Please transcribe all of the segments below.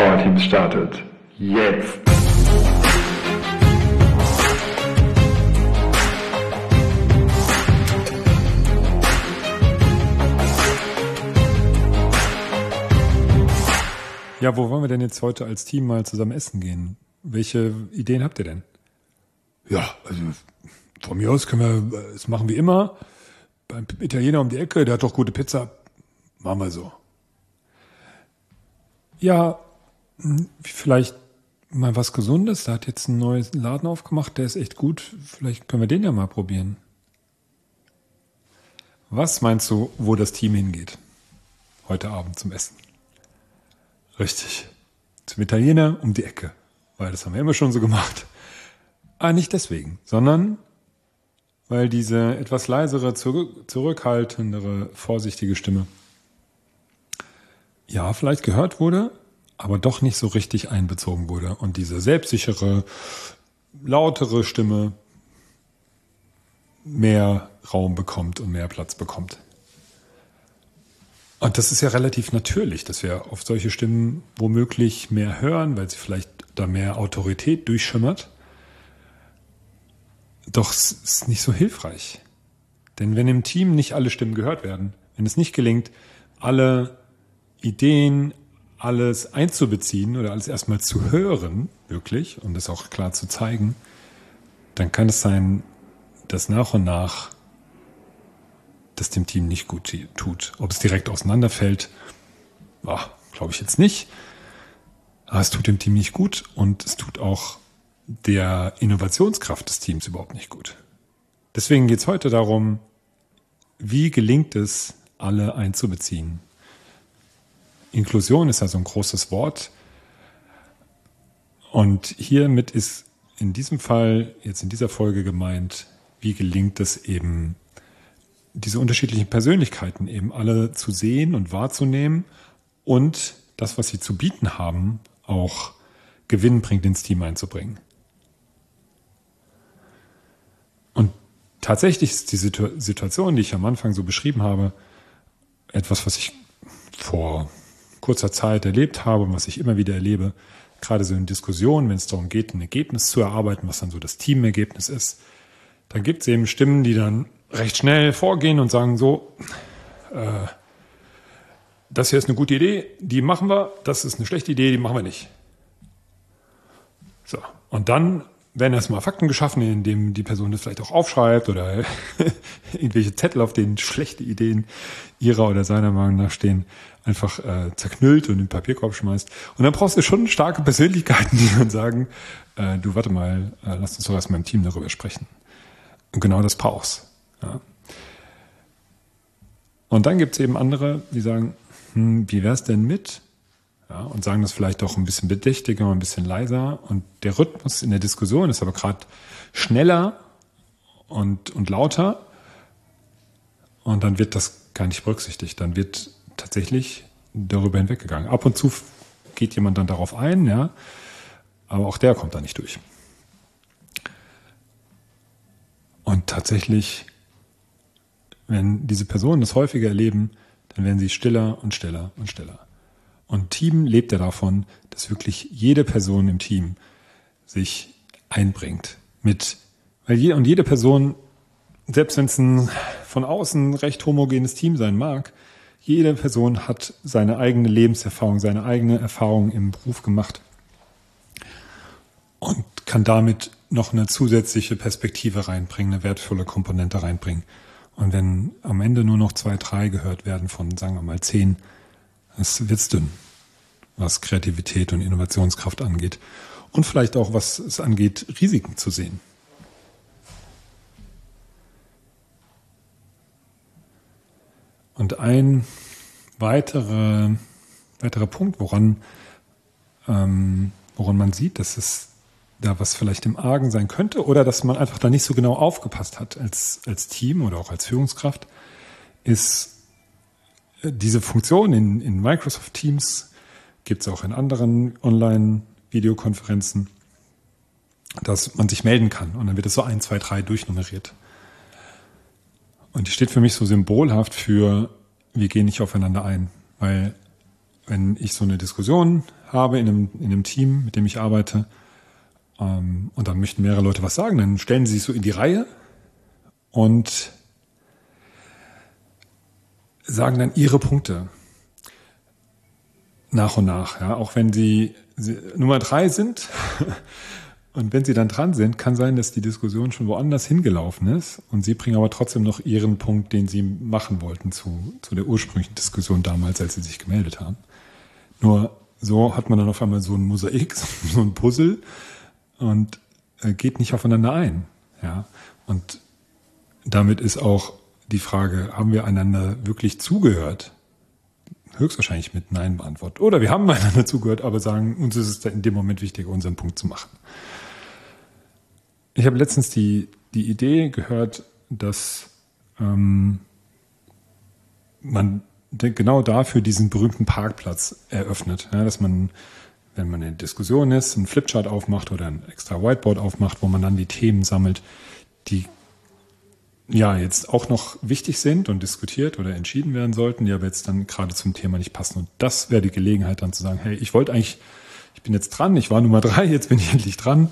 Powerteams startet jetzt. Ja, wo wollen wir denn jetzt heute als Team mal zusammen essen gehen? Welche Ideen habt ihr denn? Ja, also von mir aus können wir es machen wie immer. Beim Italiener um die Ecke, der hat doch gute Pizza. Machen wir so. Ja, vielleicht mal was Gesundes. Da hat jetzt ein neues Laden aufgemacht, der ist echt gut. Vielleicht können wir den ja mal probieren. Was meinst du, wo das Team hingeht? Heute Abend zum Essen. Richtig. Zum Italiener um die Ecke. Weil das haben wir immer schon so gemacht. Nicht deswegen, sondern weil diese etwas leisere, zurückhaltendere, vorsichtige Stimme ja vielleicht gehört wurde, aber doch nicht so richtig einbezogen wurde. Und diese selbstsichere, lautere Stimme mehr Raum bekommt und mehr Platz bekommt. Und das ist ja relativ natürlich, dass wir auf solche Stimmen womöglich mehr hören, weil sie vielleicht da mehr Autorität durchschimmert. Doch es ist nicht so hilfreich. Denn wenn im Team nicht alle Stimmen gehört werden, wenn es nicht gelingt, alle Ideen, alles einzubeziehen oder alles erstmal zu hören, wirklich, und das auch klar zu zeigen, dann kann es sein, dass nach und nach das dem Team nicht gut tut. Ob es direkt auseinanderfällt, glaube ich jetzt nicht. Aber es tut dem Team nicht gut und es tut auch der Innovationskraft des Teams überhaupt nicht gut. Deswegen geht es heute darum, wie gelingt es, alle einzubeziehen. Inklusion ist ja so ein großes Wort. Und hiermit ist in diesem Fall, jetzt in dieser Folge gemeint, wie gelingt es eben, diese unterschiedlichen Persönlichkeiten eben alle zu sehen und wahrzunehmen und das, was sie zu bieten haben, auch gewinnbringend ins Team einzubringen. Und tatsächlich ist die Situation, die ich am Anfang so beschrieben habe, etwas, was ich vor kurzer Zeit erlebt habe und was ich immer wieder erlebe, gerade so in Diskussionen, wenn es darum geht, ein Ergebnis zu erarbeiten, was dann so das Teamergebnis ist, dann gibt es eben Stimmen, die dann recht schnell vorgehen und sagen so, das hier ist eine gute Idee, die machen wir, das ist eine schlechte Idee, die machen wir nicht. So, und dann werden erstmal Fakten geschaffen, indem die Person das vielleicht auch aufschreibt oder irgendwelche Zettel, auf denen schlechte Ideen ihrer oder seiner Meinung nach stehen, einfach zerknüllt und in den Papierkorb schmeißt. Und dann brauchst du schon starke Persönlichkeiten, die dann sagen, du warte mal, lass uns doch erstmal im Team darüber sprechen. Und genau das brauchst. Ja. Und dann gibt es eben andere, die sagen, wie wär's denn mit? Ja, und sagen das vielleicht auch ein bisschen bedächtiger, ein bisschen leiser. Und der Rhythmus in der Diskussion ist aber gerade schneller und lauter. Und dann wird das gar nicht berücksichtigt. Dann wird tatsächlich darüber hinweggegangen. Ab und zu geht jemand dann darauf ein, ja, aber auch der kommt da nicht durch. Und tatsächlich, wenn diese Personen das häufiger erleben, dann werden sie stiller und stiller und stiller. Und Team lebt ja davon, dass wirklich jede Person im Team sich einbringt. Weil jede Person, selbst wenn es ein von außen recht homogenes Team sein mag, jede Person hat seine eigene Lebenserfahrung, seine eigene Erfahrung im Beruf gemacht und kann damit noch eine zusätzliche Perspektive reinbringen, eine wertvolle Komponente reinbringen. Und wenn am Ende nur noch 2, 3 gehört werden von, sagen wir mal, 10, es wird's dünn, was Kreativität und Innovationskraft angeht. Und vielleicht auch, was es angeht, Risiken zu sehen. Und ein weiterer Punkt, woran man sieht, dass es da was vielleicht im Argen sein könnte oder dass man einfach da nicht so genau aufgepasst hat als Team oder auch als Führungskraft, ist diese Funktion in Microsoft Teams, gibt es auch in anderen Online-Videokonferenzen, dass man sich melden kann und dann wird es so 1, 2, 3 durchnummeriert. Und die steht für mich so symbolhaft für, wir gehen nicht aufeinander ein, weil wenn ich so eine Diskussion habe in einem Team, mit dem ich arbeite, und dann möchten mehrere Leute was sagen, dann stellen sie sich so in die Reihe und sagen dann ihre Punkte nach und nach. Ja, auch wenn sie Nummer 3 sind und wenn sie dann dran sind, kann sein, dass die Diskussion schon woanders hingelaufen ist und sie bringen aber trotzdem noch ihren Punkt, den sie machen wollten zu der ursprünglichen Diskussion damals, als sie sich gemeldet haben. Nur so hat man dann auf einmal so ein Mosaik, so ein Puzzle und geht nicht aufeinander ein. Ja, und damit ist auch die Frage, haben wir einander wirklich zugehört? Höchstwahrscheinlich mit Nein beantwortet. Oder wir haben einander zugehört, aber sagen, uns ist es in dem Moment wichtig, unseren Punkt zu machen. Ich habe letztens die Idee gehört, dass man genau dafür diesen berühmten Parkplatz eröffnet. Ja, dass man, wenn man in der Diskussion ist, einen Flipchart aufmacht oder ein extra Whiteboard aufmacht, wo man dann die Themen sammelt, die ja jetzt auch noch wichtig sind und diskutiert oder entschieden werden sollten, die aber jetzt dann gerade zum Thema nicht passen. Und das wäre die Gelegenheit dann zu sagen, hey, ich bin jetzt dran, ich war Nummer 3, jetzt bin ich endlich dran.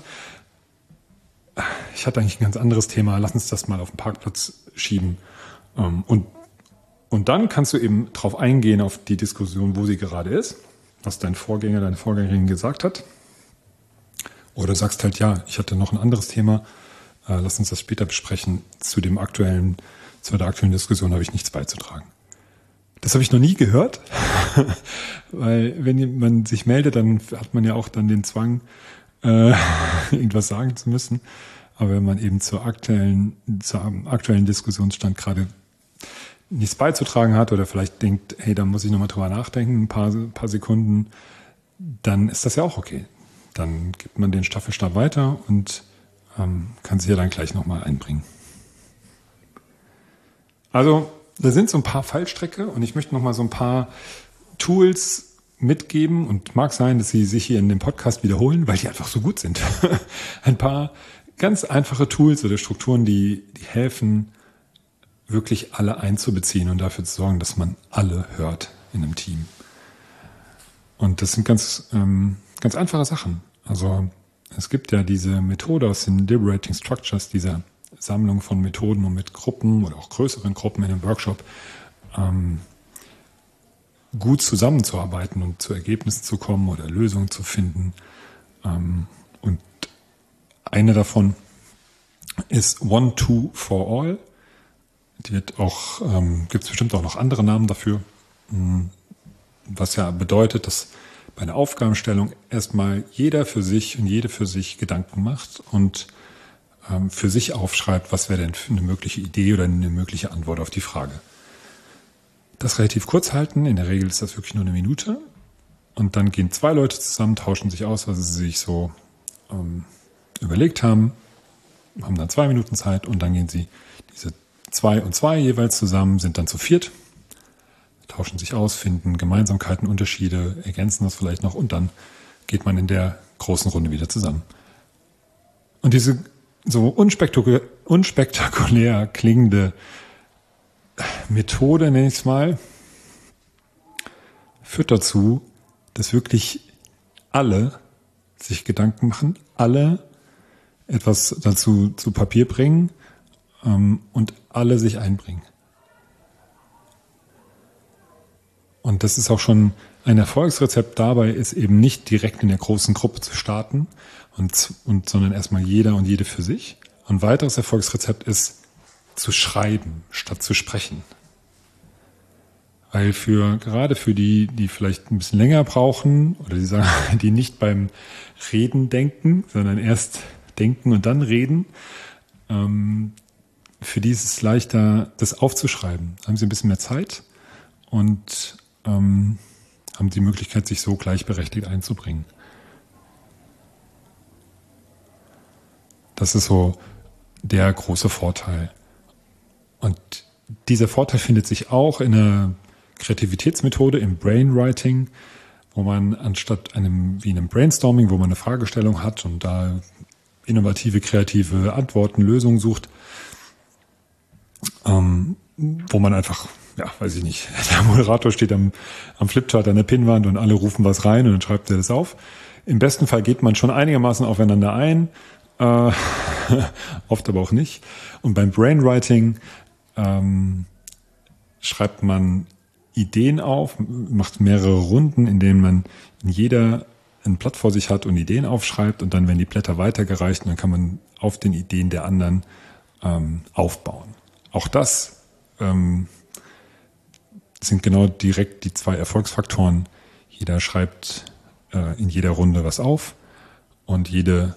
Ich hatte eigentlich ein ganz anderes Thema, lass uns das mal auf den Parkplatz schieben. Und dann kannst du eben drauf eingehen, auf die Diskussion, wo sie gerade ist, was dein Vorgänger, deine Vorgängerin gesagt hat. Oder sagst halt, ja, ich hatte noch ein anderes Thema, lass uns das später besprechen. Zu der aktuellen Diskussion habe ich nichts beizutragen. Das habe ich noch nie gehört, weil wenn man sich meldet, dann hat man ja auch dann den Zwang, irgendwas sagen zu müssen. Aber wenn man eben zum aktuellen Diskussionsstand gerade nichts beizutragen hat oder vielleicht denkt, hey, da muss ich nochmal drüber nachdenken, ein paar Sekunden, dann ist das ja auch okay. Dann gibt man den Staffelstab weiter und kann sich ja dann gleich nochmal einbringen. Also, da sind so ein paar Fallstricke und ich möchte nochmal so ein paar Tools mitgeben und mag sein, dass sie sich hier in dem Podcast wiederholen, weil die einfach so gut sind. Ein paar ganz einfache Tools oder Strukturen, die helfen, wirklich alle einzubeziehen und dafür zu sorgen, dass man alle hört in einem Team. Und das sind ganz einfache Sachen. Also es gibt ja diese Methode aus den Liberating Structures, diese Sammlung von Methoden, um mit Gruppen oder auch größeren Gruppen in einem Workshop gut zusammenzuarbeiten und zu Ergebnissen zu kommen oder Lösungen zu finden. Und eine davon ist One, Two, for All. Die wird auch, gibt es bestimmt auch noch andere Namen dafür, was ja bedeutet, dass bei einer Aufgabenstellung erstmal jeder für sich und jede für sich Gedanken macht und für sich aufschreibt, was wäre denn eine mögliche Idee oder eine mögliche Antwort auf die Frage. Das relativ kurz halten, in der Regel ist das wirklich nur eine Minute und dann gehen 2 Leute zusammen, tauschen sich aus, was sie sich so überlegt haben dann 2 Minuten Zeit und dann gehen sie diese 2 und 2 jeweils zusammen, sind dann zu 4, tauschen sich aus, finden Gemeinsamkeiten, Unterschiede, ergänzen das vielleicht noch und dann geht man in der großen Runde wieder zusammen. Und diese so unspektakulär klingende Methode, nenne ich es mal, führt dazu, dass wirklich alle sich Gedanken machen, alle etwas dazu zu Papier bringen und alle sich einbringen. Und das ist auch schon ein Erfolgsrezept dabei, ist eben nicht direkt in der großen Gruppe zu starten, sondern erstmal jeder und jede für sich. Ein weiteres Erfolgsrezept ist zu schreiben, statt zu sprechen. Weil gerade für die vielleicht ein bisschen länger brauchen oder die sagen, die nicht beim Reden denken, sondern erst denken und dann reden, für die ist es leichter, das aufzuschreiben. Haben sie ein bisschen mehr Zeit und haben die Möglichkeit, sich so gleichberechtigt einzubringen. Das ist so der große Vorteil. Und dieser Vorteil findet sich auch in einer Kreativitätsmethode im Brainwriting, wo man anstatt einem Brainstorming, wo man eine Fragestellung hat und da innovative, kreative Antworten, Lösungen sucht, wo man einfach weiß ich nicht, der Moderator steht am Flipchart an der Pinnwand und alle rufen was rein und dann schreibt er das auf. Im besten Fall geht man schon einigermaßen aufeinander ein, oft aber auch nicht. Und beim Brainwriting schreibt man Ideen auf, macht mehrere Runden, in denen man in jeder ein Blatt vor sich hat und Ideen aufschreibt und dann werden die Blätter weitergereicht und dann kann man auf den Ideen der anderen aufbauen. Auch das sind genau direkt die 2 Erfolgsfaktoren. Jeder schreibt in jeder Runde was auf und jede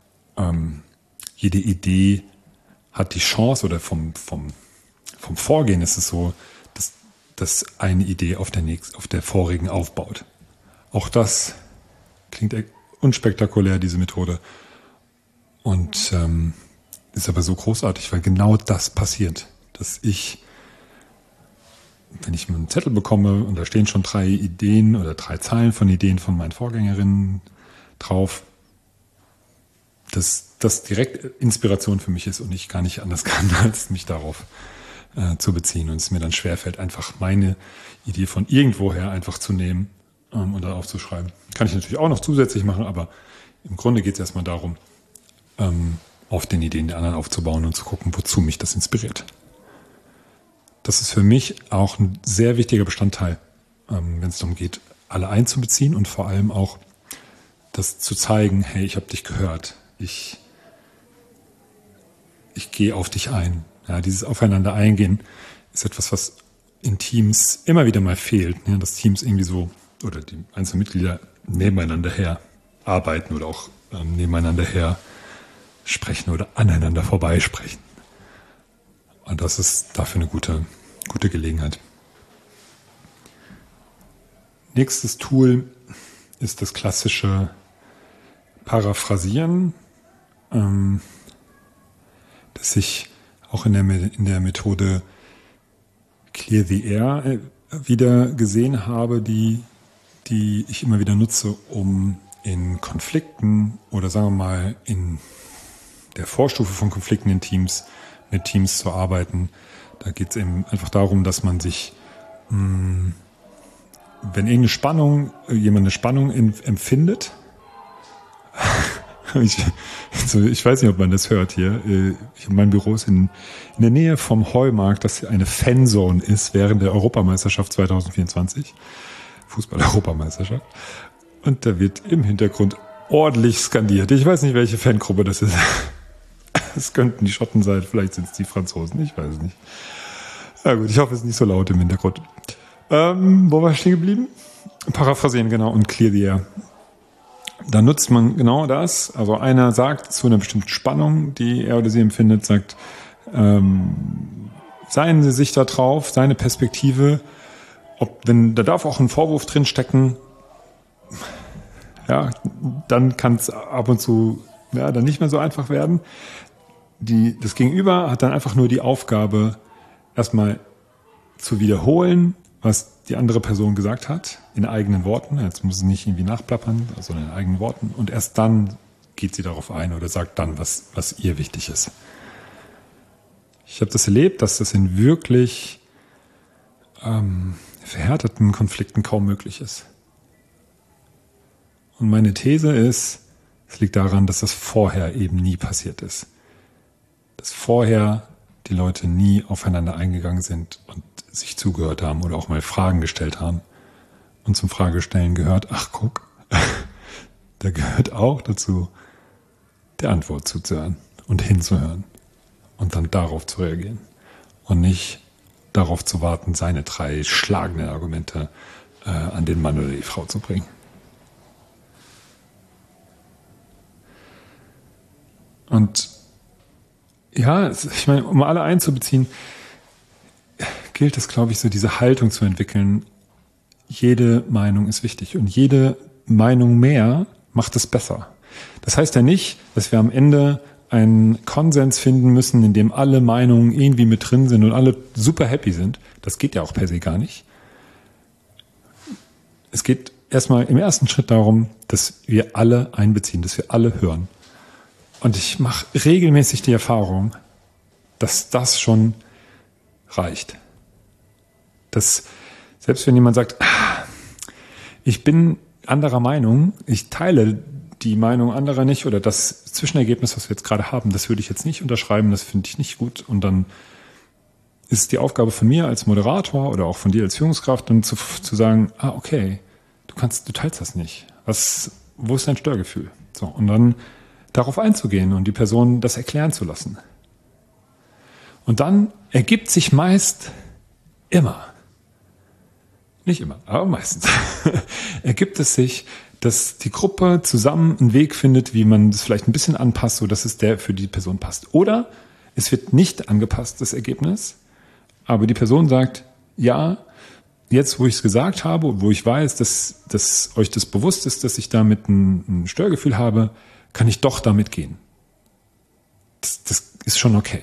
Idee hat die Chance oder vom Vorgehen ist es so, dass eine Idee auf der vorigen aufbaut. Auch das klingt unspektakulär, diese Methode. Und ist aber so großartig, weil genau das passiert, dass wenn ich einen Zettel bekomme und da stehen schon 3 Ideen oder 3 Zeilen von Ideen von meinen Vorgängerinnen drauf, dass das direkt Inspiration für mich ist und ich gar nicht anders kann, als mich darauf zu beziehen und es mir dann schwerfällt, einfach meine Idee von irgendwoher einfach zu nehmen und dann aufzuschreiben. Kann ich natürlich auch noch zusätzlich machen, aber im Grunde geht es erstmal darum, auf den Ideen der anderen aufzubauen und zu gucken, wozu mich das inspiriert. Das ist für mich auch ein sehr wichtiger Bestandteil, wenn es darum geht, alle einzubeziehen und vor allem auch das zu zeigen, hey, ich habe dich gehört, ich gehe auf dich ein. Ja, dieses Aufeinander eingehen ist etwas, was in Teams immer wieder mal fehlt. Ja, dass Teams irgendwie so oder die einzelnen Mitglieder nebeneinander her arbeiten oder auch nebeneinander her sprechen oder aneinander vorbeisprechen. Und das ist dafür eine gute Gelegenheit. Nächstes Tool ist das klassische Paraphrasieren, das ich auch in der Methode Clear the Air wieder gesehen habe, die ich immer wieder nutze, um in Konflikten oder sagen wir mal in der Vorstufe von Konflikten in Teams mit Teams zu arbeiten. Da geht es eben einfach darum, dass man sich, wenn jemand eine Spannung empfindet, ich weiß nicht, ob man das hört hier. Mein Büro ist in der Nähe vom Heumarkt, das eine Fanzone ist während der Europameisterschaft 2024. Fußball-Europameisterschaft. Und da wird im Hintergrund ordentlich skandiert. Ich weiß nicht, welche Fangruppe das ist. Es könnten die Schotten sein, vielleicht sind es die Franzosen, ich weiß es nicht. Ja gut, ich hoffe, es ist nicht so laut im Hintergrund. Wo war ich stehen geblieben? Paraphrasieren, genau, und Clear the Air. Da nutzt man genau das. Also einer sagt zu einer bestimmten Spannung, die er oder sie empfindet, sagt, seien Sie sich da drauf, seine Perspektive, da darf auch ein Vorwurf drin stecken, ja, dann kann es ab und zu dann nicht mehr so einfach werden. Das Gegenüber hat dann einfach nur die Aufgabe, erstmal zu wiederholen, was die andere Person gesagt hat, in eigenen Worten. Jetzt muss es nicht irgendwie nachplappern, sondern in eigenen Worten. Und erst dann geht sie darauf ein oder sagt dann, was ihr wichtig ist. Ich habe das erlebt, dass das in wirklich verhärteten Konflikten kaum möglich ist. Und meine These ist, es liegt daran, dass das vorher eben nie passiert ist. Dass vorher die Leute nie aufeinander eingegangen sind und sich zugehört haben oder auch mal Fragen gestellt haben. Und zum Fragestellen gehört, ach guck, da gehört auch dazu, der Antwort zuzuhören und hinzuhören und dann darauf zu reagieren und nicht darauf zu warten, seine 3 schlagenden Argumente an den Mann oder die Frau zu bringen. Und ja, ich meine, um alle einzubeziehen, gilt es, glaube ich, so diese Haltung zu entwickeln. Jede Meinung ist wichtig und jede Meinung mehr macht es besser. Das heißt ja nicht, dass wir am Ende einen Konsens finden müssen, in dem alle Meinungen irgendwie mit drin sind und alle super happy sind. Das geht ja auch per se gar nicht. Es geht erstmal im ersten Schritt darum, dass wir alle einbeziehen, dass wir alle hören. Und ich mache regelmäßig die Erfahrung, dass das schon reicht. dass selbst wenn jemand sagt, ich bin anderer Meinung, ich teile die Meinung anderer nicht oder das Zwischenergebnis, was wir jetzt gerade haben, das würde ich jetzt nicht unterschreiben, das finde ich nicht gut. Und dann ist die Aufgabe von mir als Moderator oder auch von dir als Führungskraft, dann zu sagen, okay, du teilst das nicht. Wo ist dein Störgefühl? So, und dann darauf einzugehen und die Person das erklären zu lassen. Und dann ergibt sich meist immer, nicht immer, aber meistens, ergibt es sich, dass die Gruppe zusammen einen Weg findet, wie man das vielleicht ein bisschen anpasst, sodass es der für die Person passt. Oder es wird nicht angepasst, das Ergebnis, aber die Person sagt, ja, jetzt, wo ich es gesagt habe und wo ich weiß, dass euch das bewusst ist, dass ich damit ein Störgefühl habe, kann ich doch damit gehen. Das ist schon okay.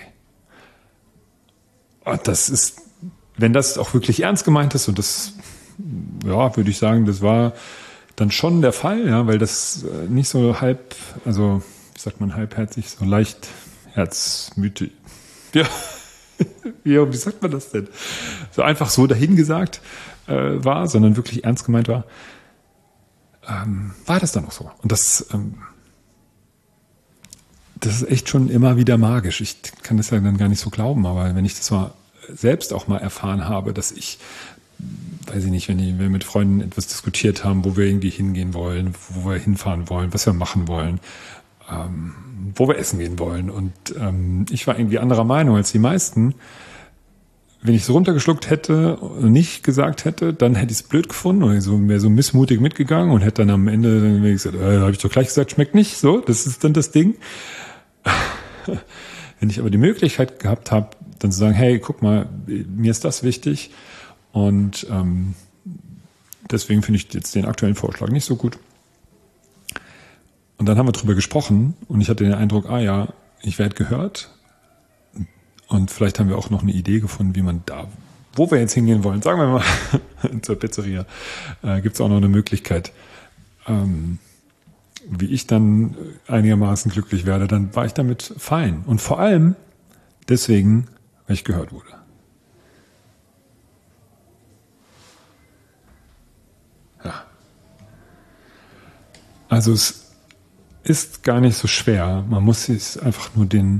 Und das ist, wenn das auch wirklich ernst gemeint ist, und das, ja, würde ich sagen, das war dann schon der Fall, ja, weil das nicht so wie sagt man, halbherzig, so leicht herzmütig, ja, wie sagt man das denn? So einfach so dahingesagt war, sondern wirklich ernst gemeint war, war das dann auch so. Und das ist echt schon immer wieder magisch. Ich kann das ja dann gar nicht so glauben, aber wenn ich das mal selbst auch mal erfahren habe, dass ich, weiß ich nicht, wenn wir mit Freunden etwas diskutiert haben, wo wir irgendwie hingehen wollen, wo wir hinfahren wollen, was wir machen wollen, wo wir essen gehen wollen. Und ich war irgendwie anderer Meinung als die meisten. Wenn ich es runtergeschluckt hätte und nicht gesagt hätte, dann hätte ich es blöd gefunden oder wäre so missmutig mitgegangen und hätte dann am Ende dann gesagt, habe ich doch gleich gesagt, schmeckt nicht. So, das ist dann das Ding. Wenn ich aber die Möglichkeit gehabt habe, dann zu sagen, hey, guck mal, mir ist das wichtig und deswegen finde ich jetzt den aktuellen Vorschlag nicht so gut. Und dann haben wir drüber gesprochen und ich hatte den Eindruck, ja, ich werde gehört und vielleicht haben wir auch noch eine Idee gefunden, wie man da, wo wir jetzt hingehen wollen, sagen wir mal zur Pizzeria, gibt es auch noch eine Möglichkeit, wie ich dann einigermaßen glücklich werde, dann war ich damit fein. Und vor allem deswegen, weil ich gehört wurde. Ja. Also es ist gar nicht so schwer. Man muss sich einfach nur die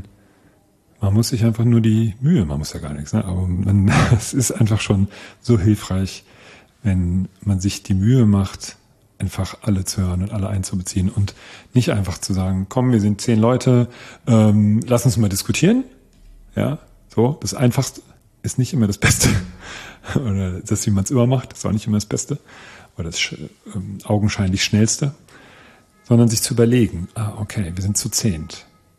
Mühe, man muss ja gar nichts, ne? Aber es ist einfach schon so hilfreich, wenn man sich die Mühe macht, einfach alle zu hören und alle einzubeziehen und nicht einfach zu sagen, komm, wir sind 10 Leute, lass uns mal diskutieren. Ja, so, das Einfachste ist nicht immer das Beste. Oder das, wie man es immer macht, ist auch nicht immer das Beste. Oder das augenscheinlich Schnellste. Sondern sich zu überlegen, okay, wir sind zu 10.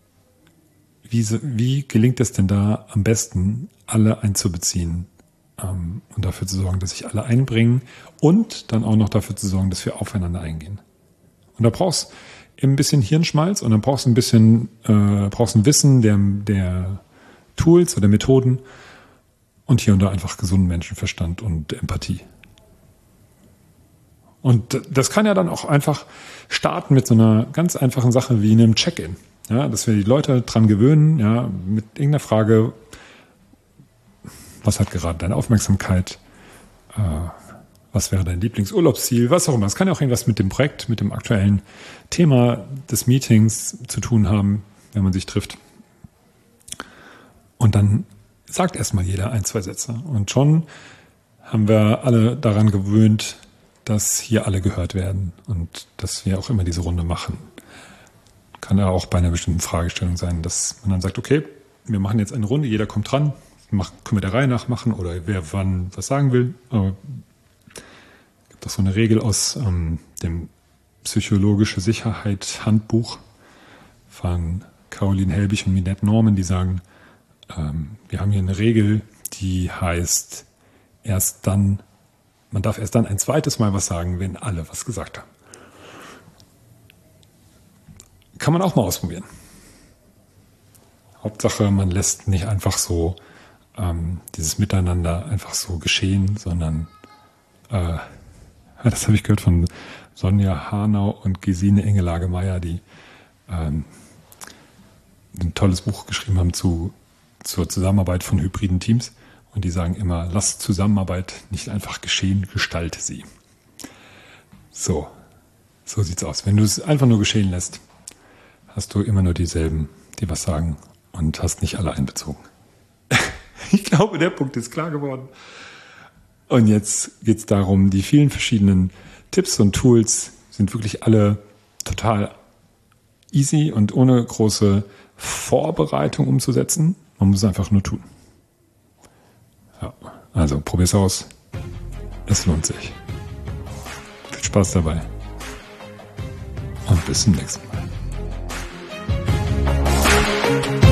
Wie gelingt es denn da am besten, alle einzubeziehen und dafür zu sorgen, dass sich alle einbringen und dann auch noch dafür zu sorgen, dass wir aufeinander eingehen. Und da brauchst du ein bisschen Hirnschmalz und dann brauchst du ein Wissen der Tools oder Methoden und hier und da einfach gesunden Menschenverstand und Empathie. Und das kann ja dann auch einfach starten mit so einer ganz einfachen Sache wie einem Check-in. Ja, dass wir die Leute dran gewöhnen, ja, mit irgendeiner Frage, was hat gerade deine Aufmerksamkeit, was wäre dein Lieblingsurlaubsziel, was auch immer. Es kann ja auch irgendwas mit dem Projekt, mit dem aktuellen Thema des Meetings zu tun haben, wenn man sich trifft. Und dann sagt erstmal jeder 1, 2 Sätze. Und schon haben wir alle daran gewöhnt, dass hier alle gehört werden und dass wir auch immer diese Runde machen. Kann ja auch bei einer bestimmten Fragestellung sein, dass man dann sagt, okay, wir machen jetzt eine Runde, jeder kommt dran, können wir der Reihe nach machen oder wer wann was sagen will. Aber es gibt auch so eine Regel aus dem Psychologische Sicherheit Handbuch von Caroline Helbig und Minette Norman, die sagen, wir haben hier eine Regel, die heißt, man darf erst dann ein zweites Mal was sagen, wenn alle was gesagt haben. Kann man auch mal ausprobieren. Hauptsache, man lässt nicht einfach so dieses Miteinander einfach so geschehen, sondern das habe ich gehört von Sonja Hanau und Gesine Engelage-Meyer, die ein tolles Buch geschrieben haben zur Zusammenarbeit von hybriden Teams. Und die sagen immer, lass Zusammenarbeit nicht einfach geschehen, gestalte sie. So sieht's aus. Wenn du es einfach nur geschehen lässt, hast du immer nur dieselben, die was sagen und hast nicht alle einbezogen. Ich glaube, der Punkt ist klar geworden. Und jetzt geht's darum, die vielen verschiedenen Tipps und Tools sind wirklich alle total easy und ohne große Vorbereitung umzusetzen. Man muss es einfach nur tun. Ja, also probier's aus. Es lohnt sich. Viel Spaß dabei. Und bis zum nächsten Mal.